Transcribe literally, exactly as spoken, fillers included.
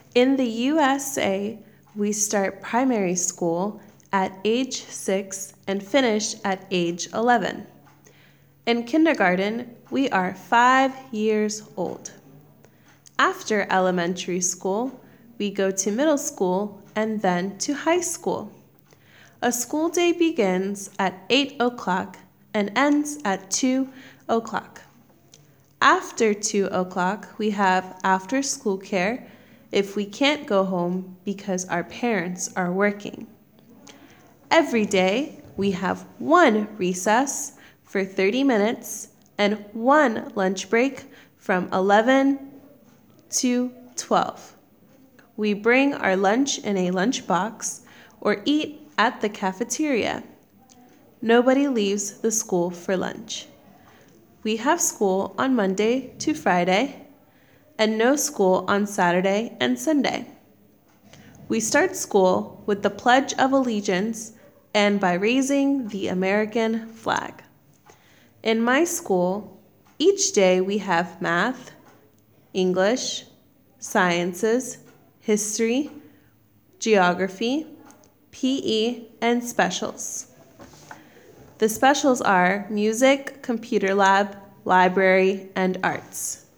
In the U S A, we start primary school at age six and finish at age eleven. In kindergarten, we are five years old. After elementary school, we go to middle school and then to high school. A school day begins at eight o'clock and ends at two o'clock. After two o'clock, we have after school care if we can't go home because our parents are working. Every day, we have one recess for thirty minutes and one lunch break from eleven to twelve. We bring our lunch in a lunch box or eat at the cafeteria. Nobody leaves the school for lunch. We have school on Monday to Friday and no school on Saturday and Sunday. We start school with the Pledge of Allegiance and by raising the American flag. In my school, each day we have math, English, sciences, history, geography, P E, and specials. The specials are music, computer lab, library, and arts.